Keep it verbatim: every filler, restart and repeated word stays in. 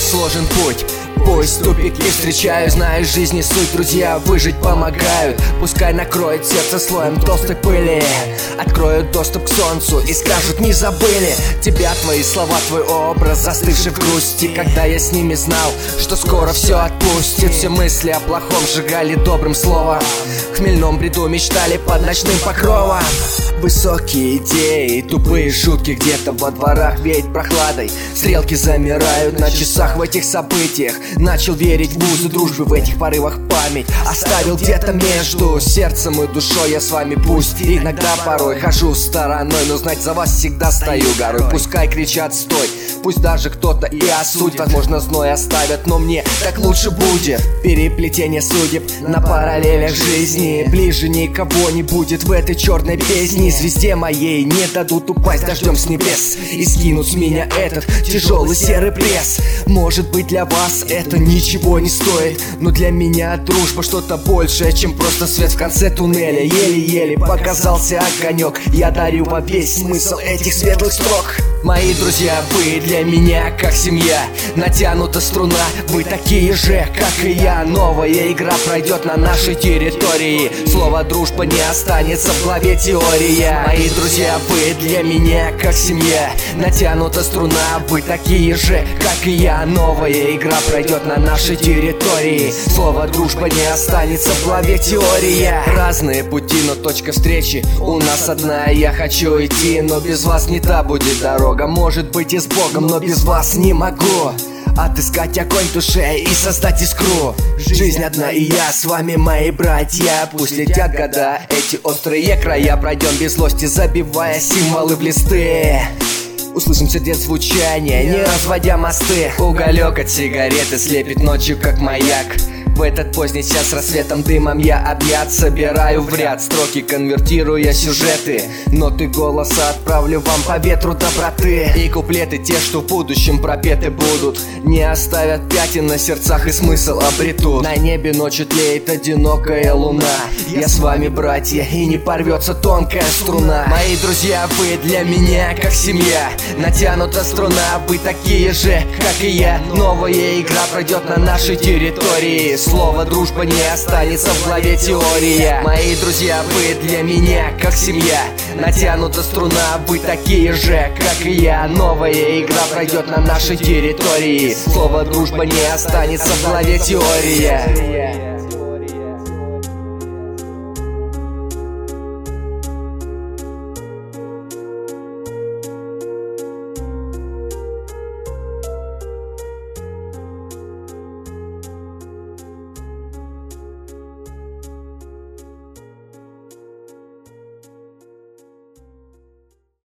сложен путь. Пусть тупики встречаю, знаю, жизни суть, друзья выжить помогают. Пускай накроет сердце слоем толстой пыли, откроют доступ к солнцу и скажут: не забыли тебя, твои слова, твой образ, застывший в грусти. Когда я с ними знал, что скоро все отпустит, все мысли о плохом сжигали добрым словом. В хмельном бреду мечтали под ночным покровом. Высокие идеи, тупые шутки, где-то во дворах веет прохладой. Стрелки замирают на часах в этих событиях. Начал верить в вузы дружбы, в этих порывах память оставил где-то между сердцем и душой. Я с вами пусть иногда порой хожу стороной, но знать за вас всегда стою горой. Пускай кричат стой, пусть даже кто-то и осудит, возможно зной оставят, но мне так лучше будет. Переплетение судеб на параллелях жизни, ближе никого не будет в этой черной песне. Звезде моей не дадут упасть дождем с небес и скинут с меня этот тяжелый серый пресс. Может быть, для вас это ничего не стоит, но для меня дружба что-то большее, чем просто свет в конце туннеля. Еле-еле показался огонек, я дарю во весь смысл этих светлых строк. Мои друзья, вы для меня как семья, натянута струна, вы такие же, как и я. Новая игра пройдет на нашей территории, слово дружба не останется в главе теория. Мои друзья, вы для меня как семья, натянута струна, вы такие же, как и я. Новая игра пройдет на нашей территории, слово дружба не останется в главе теория. Разные пути, но точка встречи у нас одна. Я хочу идти, но без вас не та будет дорога. Может быть и с Богом, но без вас не могу отыскать огонь в душе и создать искру. Жизнь одна, и я с вами, мои братья. Пусть летят года, эти острые края пройдем без злости, забивая символы в листы. Услышим сердец звучание, не разводя мосты. Уголек от сигареты слепит ночью, как маяк. В этот поздний час рассветом дымом я объят. Собираю в ряд строки, конвертируя сюжеты, ноты голоса отправлю вам по ветру доброты. И куплеты те, что в будущем пропеты будут, не оставят пятен на сердцах и смысл обретут. На небе ночью тлеет одинокая луна. Я с вами, братья, и не порвется тонкая струна. Мои друзья, вы для меня как семья, натянута струна, вы такие же, как и я. Новая игра пройдет на нашей территории, слово дружба не останется в главе теория. Мои друзья, вы для меня как семья, натянута струна, вы такие же, как и я. Новая игра пройдет на нашей территории, слово дружба не останется в главе теория.